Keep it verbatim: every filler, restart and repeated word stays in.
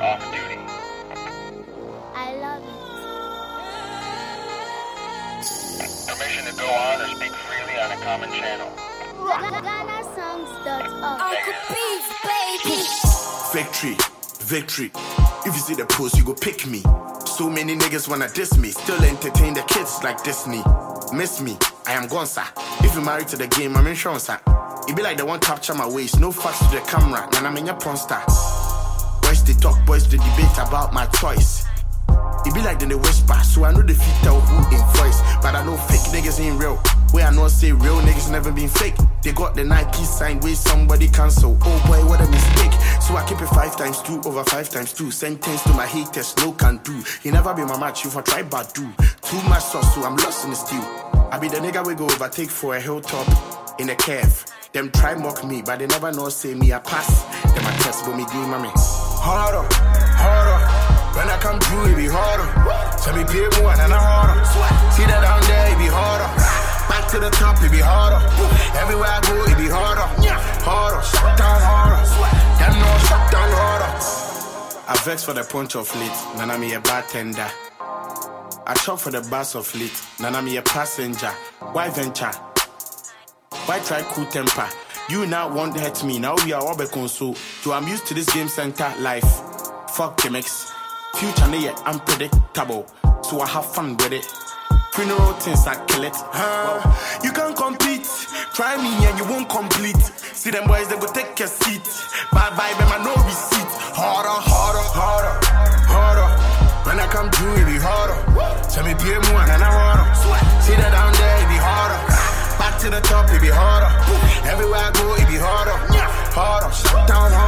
off duty. I love it. Permission to go on or speak freely on a common channel. Ghana Songs dot org. Uncle Beef, baby. Victory, victory. If you see the post, you go pick me. So many niggas wanna diss me. Still entertain the kids like Disney. Miss me, I am gone, sir. If you married to the game, I'm insurance, sir. It be like the one capture my waist. No facts to the camera, and I'm in your porn star. Boys they talk, boys they debate about my choice. It be like then they whisper, so I know the fit tell who in voice. But I know fake niggas ain't real. Where I know say real niggas never been fake. They got the Nike sign where somebody cancel. Oh boy, what a mistake. So I keep it five times two over five times two. Sentence to my haters, no can do. You never be my match, you for try but do. Too much sauce, so I'm lost in the stew. I be the nigga we go overtake for a hilltop in a cave. Them try mock me, but they never know say me a pass. Them a test, but me give mommy. Harder, harder. When I come through, it be harder. So me pay more and I harder. See that down there, it be harder. Back to the top, it be harder. Everywhere I go, it be harder. Harder, shut down harder. Them no shut down harder. I vex for the punch of late, nana me a bartender. I shop for the bus of late, nana me a passenger. Why venture? Why try cool temper? You now want to hurt me, now we are all be console. So I'm used to this game center life. Fuck gimmicks. Future near unpredictable, so I have fun with it. Funeral things I kill it. Huh? You can't compete. Try me and you won't complete. See them boys, they go take your seat. Bye bye, them I no receipt. Harder, harder, harder, harder. When I come through, it be harder. Tell me pay more and I harder. See that down there, it be harder. Back to the top, it be harder. Everywhere I go, it be harder. Harder, shut down harder.